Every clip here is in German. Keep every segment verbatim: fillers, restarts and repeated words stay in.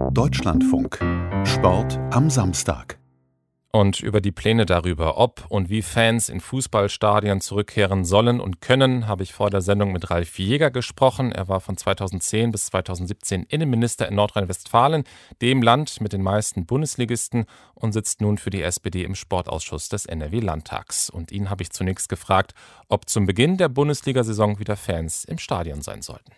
Deutschlandfunk. Sport am Samstag. Und über die Pläne darüber, ob und wie Fans in Fußballstadien zurückkehren sollen und können, habe ich vor der Sendung mit Ralf Jäger gesprochen. Er war von zweitausendzehn bis zweitausendsiebzehn Innenminister in Nordrhein-Westfalen, dem Land mit den meisten Bundesligisten, und sitzt nun für die S P D im Sportausschuss des N R W-Landtags. Und ihn habe ich zunächst gefragt, ob zum Beginn der Bundesliga-Saison wieder Fans im Stadion sein sollten.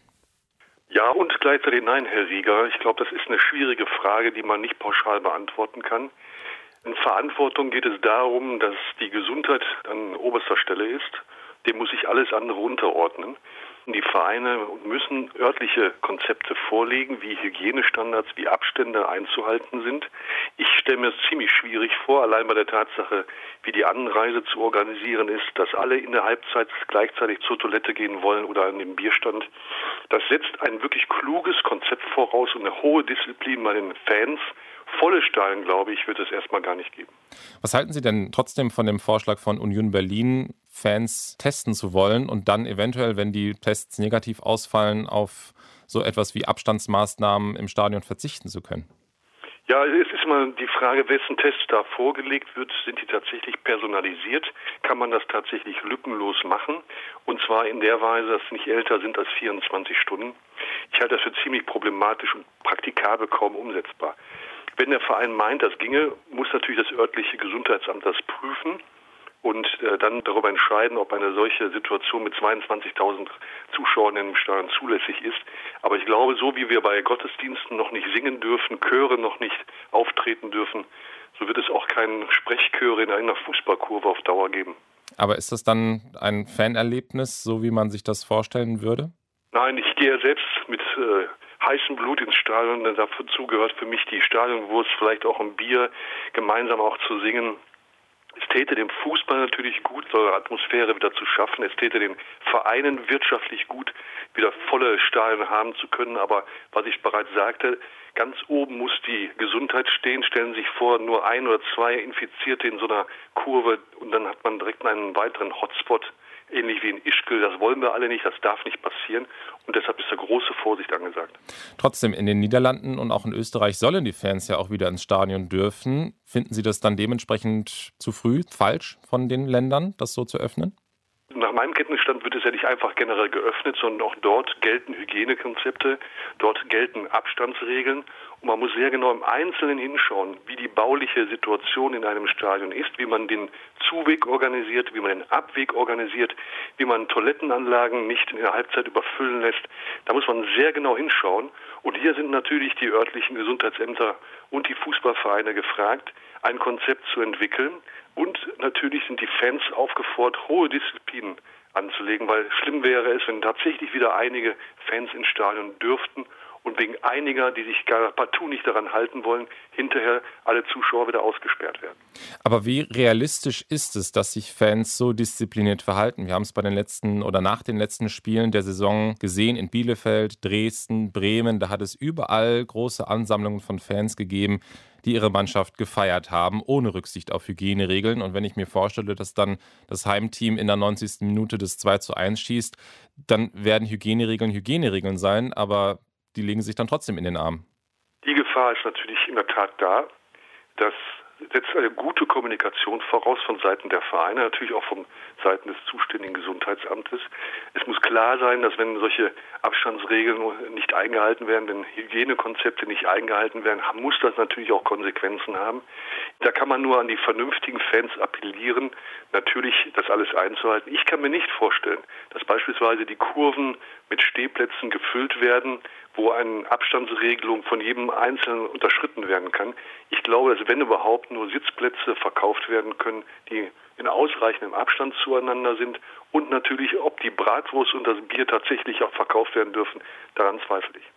Ja und gleichzeitig nein, Herr Rieger. Ich glaube, das ist eine schwierige Frage, die man nicht pauschal beantworten kann. In Verantwortung geht es darum, dass die Gesundheit an oberster Stelle ist. Dem muss sich alles andere unterordnen. Die Vereine müssen örtliche Konzepte vorlegen, wie Hygienestandards, wie Abstände einzuhalten sind. Ich stelle mir es ziemlich schwierig vor, allein bei der Tatsache, wie die Anreise zu organisieren ist, dass alle in der Halbzeit gleichzeitig zur Toilette gehen wollen oder an den Bierstand. Das setzt ein wirklich kluges Konzept voraus und eine hohe Disziplin bei den Fans. Volle Stadien, glaube ich, wird es erstmal gar nicht geben. Was halten Sie denn trotzdem von dem Vorschlag von Union Berlin, Fans testen zu wollen und dann eventuell, wenn die Tests negativ ausfallen, auf so etwas wie Abstandsmaßnahmen im Stadion verzichten zu können? Ja, es ist immer die Frage, wessen Test da vorgelegt wird. Sind die tatsächlich personalisiert? Kann man das tatsächlich lückenlos machen? Und zwar in der Weise, dass sie nicht älter sind als vierundzwanzig Stunden. Ich halte das für ziemlich problematisch und praktikabel kaum umsetzbar. Wenn der Verein meint, das ginge, muss natürlich das örtliche Gesundheitsamt das prüfen und äh, dann darüber entscheiden, ob eine solche Situation mit zweiundzwanzigtausend Zuschauern im Stadion zulässig ist. Aber ich glaube, so wie wir bei Gottesdiensten noch nicht singen dürfen, Chöre noch nicht auftreten dürfen, so wird es auch keinen Sprechchöre in einer Fußballkurve auf Dauer geben. Aber ist das dann ein Fanerlebnis, so wie man sich das vorstellen würde? Nein, ich gehe selbst mit äh, heißem Blut ins Stadion. Dazu gehört für mich die Stadionwurst, vielleicht auch ein Bier, gemeinsam auch zu singen. Es täte dem Fußball natürlich gut, so eine Atmosphäre wieder zu schaffen. Es täte den Vereinen wirtschaftlich gut, wieder volle Stadien haben zu können. Aber was ich bereits sagte, ganz oben muss die Gesundheit stehen. Stellen Sie sich vor, nur ein oder zwei Infizierte in so einer Kurve und dann hat man direkt einen weiteren Hotspot, ähnlich wie in Ischgl. Das wollen wir alle nicht, das darf nicht passieren. Und deshalb ist da große Vorsicht angesagt. Trotzdem, in den Niederlanden und auch in Österreich sollen die Fans ja auch wieder ins Stadion dürfen. Finden Sie das dann dementsprechend zu früh, falsch von den Ländern, das so zu öffnen? Nach meinem Kenntnisstand wird es ja nicht einfach generell geöffnet, sondern auch dort gelten Hygienekonzepte, dort gelten Abstandsregeln. Und man muss sehr genau im Einzelnen hinschauen, wie die bauliche Situation in einem Stadion ist, wie man den Zuweg organisiert, wie man den Abweg organisiert, wie man Toilettenanlagen nicht in der Halbzeit überfüllen lässt. Da muss man sehr genau hinschauen. Und hier sind natürlich die örtlichen Gesundheitsämter und die Fußballvereine gefragt, ein Konzept zu entwickeln. Und natürlich sind die Fans aufgefordert, hohe Disziplin anzulegen, weil schlimm wäre es, wenn tatsächlich wieder einige Fans ins Stadion dürften und wegen einiger, die sich gar partout nicht daran halten wollen, hinterher alle Zuschauer wieder ausgesperrt werden. Aber wie realistisch ist es, dass sich Fans so diszipliniert verhalten? Wir haben es bei den letzten oder nach den letzten Spielen der Saison gesehen in Bielefeld, Dresden, Bremen. Da hat es überall große Ansammlungen von Fans gegeben, die ihre Mannschaft gefeiert haben, ohne Rücksicht auf Hygieneregeln. Und wenn ich mir vorstelle, dass dann das Heimteam in der neunzigsten Minute das zwei zu eins schießt, dann werden Hygieneregeln Hygieneregeln sein, aber die legen sich dann trotzdem in den Arm. Die Gefahr ist natürlich in der Tat da. Das setzt eine gute Kommunikation voraus von Seiten der Vereine, natürlich auch von Seiten des zuständigen Gesundheitsamtes. Es muss klar sein, dass wenn solche Abstandsregeln nicht eingehalten werden, wenn Hygienekonzepte nicht eingehalten werden, muss das natürlich auch Konsequenzen haben. Da kann man nur an die vernünftigen Fans appellieren, natürlich das alles einzuhalten. Ich kann mir nicht vorstellen, dass beispielsweise die Kurven mit Stehplätzen gefüllt werden, wo eine Abstandsregelung von jedem Einzelnen unterschritten werden kann. Ich glaube, dass wenn überhaupt nur Sitzplätze verkauft werden können, die in ausreichendem Abstand zueinander sind und natürlich, ob die Bratwurst und das Bier tatsächlich auch verkauft werden dürfen, daran zweifle ich.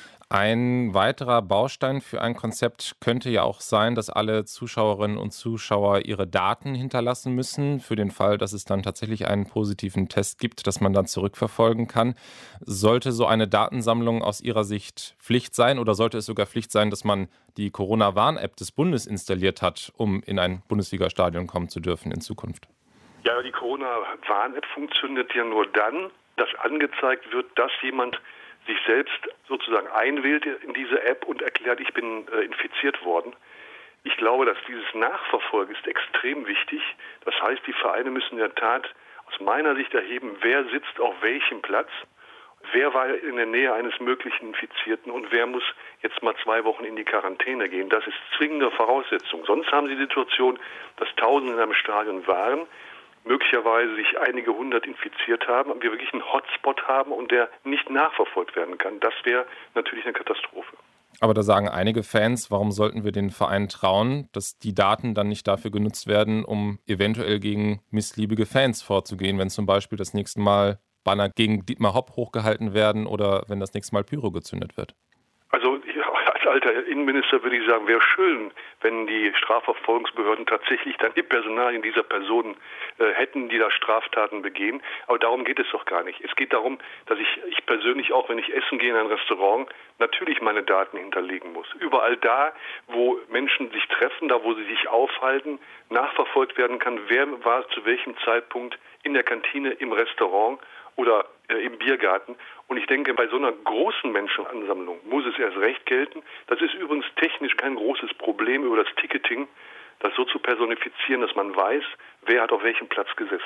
Ein weiterer Baustein für ein Konzept könnte ja auch sein, dass alle Zuschauerinnen und Zuschauer ihre Daten hinterlassen müssen, für den Fall, dass es dann tatsächlich einen positiven Test gibt, dass man dann zurückverfolgen kann. Sollte so eine Datensammlung aus Ihrer Sicht Pflicht sein oder sollte es sogar Pflicht sein, dass man die Corona-Warn-App des Bundes installiert hat, um in ein Bundesliga-Stadion kommen zu dürfen in Zukunft? Ja, die Corona-Warn-App funktioniert ja nur dann, dass angezeigt wird, dass jemand sich selbst sozusagen einwählt in diese App und erklärt, ich bin äh, infiziert worden. Ich glaube, dass dieses Nachverfolgen ist extrem wichtig. Das heißt, die Vereine müssen in der Tat aus meiner Sicht erheben, wer sitzt auf welchem Platz, wer war in der Nähe eines möglichen Infizierten und wer muss jetzt mal zwei Wochen in die Quarantäne gehen. Das ist zwingende Voraussetzung. Sonst haben Sie die Situation, dass Tausende in einem Stadion waren, möglicherweise sich einige hundert infiziert haben, und wir wirklich einen Hotspot haben und der nicht nachverfolgt werden kann. Das wäre natürlich eine Katastrophe. Aber da sagen einige Fans, warum sollten wir den Verein trauen, dass die Daten dann nicht dafür genutzt werden, um eventuell gegen missliebige Fans vorzugehen, wenn zum Beispiel das nächste Mal Banner gegen Dietmar Hopp hochgehalten werden oder wenn das nächste Mal Pyro gezündet wird? Also als alter Innenminister würde ich sagen, wäre schön, wenn die Strafverfolgungsbehörden tatsächlich dann die Personalien dieser Personen äh, hätten, die da Straftaten begehen. Aber darum geht es doch gar nicht. Es geht darum, dass ich, ich persönlich auch, wenn ich essen gehe in ein Restaurant, natürlich meine Daten hinterlegen muss. Überall da, wo Menschen sich treffen, da wo sie sich aufhalten, nachverfolgt werden kann, wer war zu welchem Zeitpunkt in der Kantine, im Restaurant oder äh, im Biergarten. Und ich denke, bei so einer großen Menschenansammlung muss es erst recht gelten. Das ist übrigens technisch kein großes Problem über das Ticketing, das so zu personifizieren, dass man weiß, wer hat auf welchem Platz gesessen.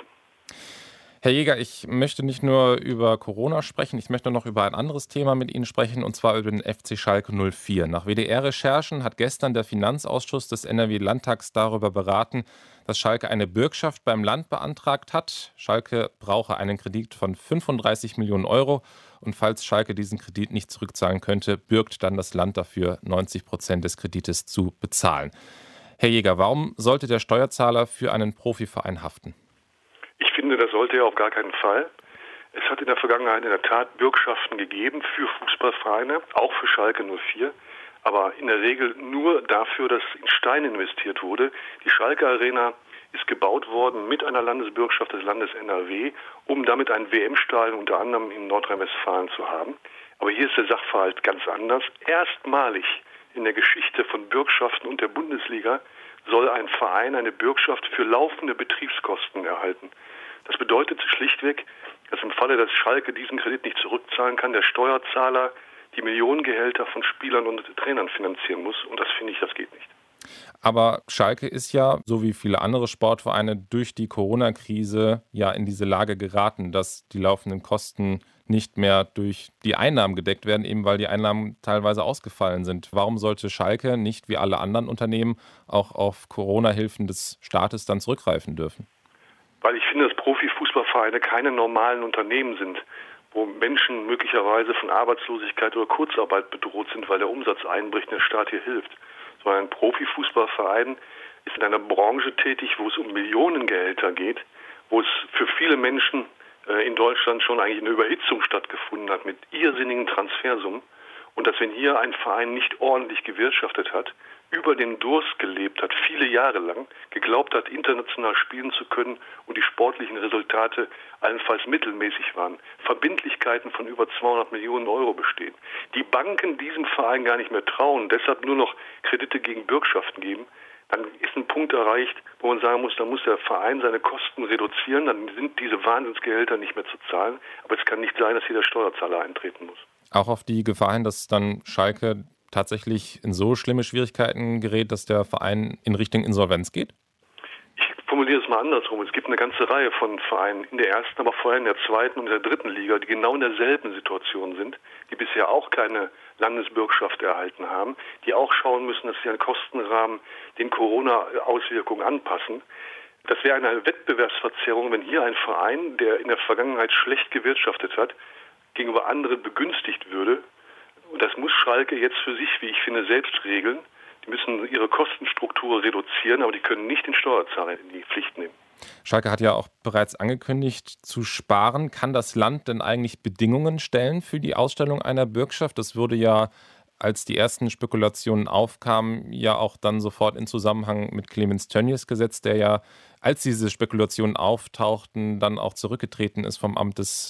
Herr Jäger, ich möchte nicht nur über Corona sprechen, ich möchte noch über ein anderes Thema mit Ihnen sprechen, und zwar über den F C Schalke null vier. Nach W D R-Recherchen hat gestern der Finanzausschuss des N R W-Landtags darüber beraten, dass Schalke eine Bürgschaft beim Land beantragt hat. Schalke brauche einen Kredit von fünfunddreißig Millionen Euro, und falls Schalke diesen Kredit nicht zurückzahlen könnte, bürgt dann das Land dafür, neunzig Prozent des Kredites zu bezahlen. Herr Jäger, warum sollte der Steuerzahler für einen Profiverein haften? Ich finde, das sollte er auf gar keinen Fall. Es hat in der Vergangenheit in der Tat Bürgschaften gegeben für Fußballvereine, auch für Schalke null vier, aber in der Regel nur dafür, dass in Stein investiert wurde. Die Schalke Arena ist gebaut worden mit einer Landesbürgschaft des Landes N R W, um damit ein W M-Stadion unter anderem in Nordrhein-Westfalen zu haben. Aber hier ist der Sachverhalt ganz anders. Erstmalig in der Geschichte von Bürgschaften und der Bundesliga soll ein Verein eine Bürgschaft für laufende Betriebskosten erhalten. Das bedeutet schlichtweg, dass im Falle, dass Schalke diesen Kredit nicht zurückzahlen kann, der Steuerzahler die Millionengehälter von Spielern und Trainern finanzieren muss. Und das finde ich, das geht nicht. Aber Schalke ist ja, so wie viele andere Sportvereine, durch die Corona-Krise ja in diese Lage geraten, dass die laufenden Kosten nicht mehr durch die Einnahmen gedeckt werden, eben weil die Einnahmen teilweise ausgefallen sind. Warum sollte Schalke nicht wie alle anderen Unternehmen auch auf Corona-Hilfen des Staates dann zurückgreifen dürfen? Weil ich finde, dass Profifußballvereine keine normalen Unternehmen sind, wo Menschen möglicherweise von Arbeitslosigkeit oder Kurzarbeit bedroht sind, weil der Umsatz einbricht und der Staat hier hilft. Sondern ein Profifußballverein ist in einer Branche tätig, wo es um Millionengehälter geht, wo es für viele Menschen in Deutschland schon eigentlich eine Überhitzung stattgefunden hat mit irrsinnigen Transfersummen. Und dass, wenn hier ein Verein nicht ordentlich gewirtschaftet hat, über den Durst gelebt hat, viele Jahre lang, geglaubt hat, international spielen zu können und die sportlichen Resultate allenfalls mittelmäßig waren, Verbindlichkeiten von über zweihundert Millionen Euro bestehen, die Banken diesem Verein gar nicht mehr trauen, deshalb nur noch Kredite gegen Bürgschaften geben, dann ist ein Punkt erreicht, wo man sagen muss, dann muss der Verein seine Kosten reduzieren, dann sind diese Wahnsinnsgehälter nicht mehr zu zahlen, aber es kann nicht sein, dass hier der Steuerzahler eintreten muss. Auch auf die Gefahr hin, dass dann Schalke tatsächlich in so schlimme Schwierigkeiten gerät, dass der Verein in Richtung Insolvenz geht? Ich formuliere es mal andersrum. Es gibt eine ganze Reihe von Vereinen in der ersten, aber vor allem in der zweiten und in der dritten Liga, die genau in derselben Situation sind, die bisher auch keine Landesbürgschaft erhalten haben, die auch schauen müssen, dass sie einen Kostenrahmen den Corona-Auswirkungen anpassen. Das wäre eine Wettbewerbsverzerrung, wenn hier ein Verein, der in der Vergangenheit schlecht gewirtschaftet hat, gegenüber anderen begünstigt würde. Und das muss Schalke jetzt für sich, wie ich finde, selbst regeln. Die müssen ihre Kostenstruktur reduzieren, aber die können nicht den Steuerzahler in die Pflicht nehmen. Schalke hat ja auch bereits angekündigt zu sparen. Kann das Land denn eigentlich Bedingungen stellen für die Ausstellung einer Bürgschaft? Das würde ja, als die ersten Spekulationen aufkamen, ja auch dann sofort in Zusammenhang mit Clemens Tönnies gesetzt, der ja, als diese Spekulationen auftauchten, dann auch zurückgetreten ist vom Amt des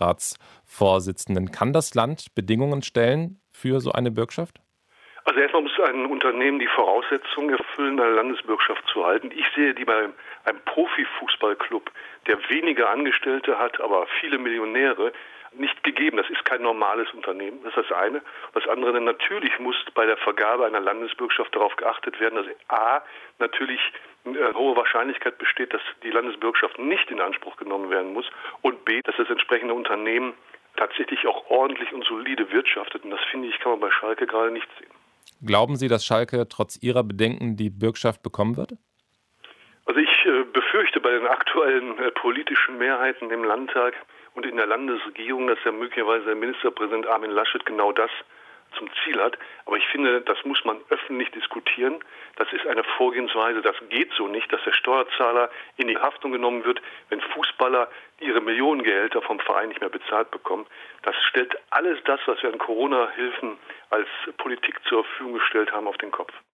Aufsichtsratsvorsitzenden. Kann das Land Bedingungen stellen für so eine Bürgschaft? Also erstmal muss ein Unternehmen die Voraussetzungen erfüllen, eine Landesbürgschaft zu halten. Ich sehe die bei einem Profifußballclub, der wenige Angestellte hat, aber viele Millionäre, nicht gegeben. Das ist kein normales Unternehmen, das ist das eine. Das andere, denn natürlich muss bei der Vergabe einer Landesbürgschaft darauf geachtet werden, dass A, natürlich eine hohe Wahrscheinlichkeit besteht, dass die Landesbürgschaft nicht in Anspruch genommen werden muss und B, dass das entsprechende Unternehmen tatsächlich auch ordentlich und solide wirtschaftet. Und das, finde ich, kann man bei Schalke gerade nicht sehen. Glauben Sie, dass Schalke trotz Ihrer Bedenken die Bürgschaft bekommen wird? Also ich äh, befürchte bei den aktuellen äh, politischen Mehrheiten im Landtag und in der Landesregierung, dass ja möglicherweise der Ministerpräsident Armin Laschet genau das zum Ziel hat. Aber ich finde, das muss man öffentlich diskutieren. Das ist eine Vorgehensweise, das geht so nicht, dass der Steuerzahler in die Haftung genommen wird, wenn Fußballer ihre Millionengehälter vom Verein nicht mehr bezahlt bekommen. Das stellt alles das, was wir an Corona-Hilfen als Politik zur Verfügung gestellt haben, auf den Kopf.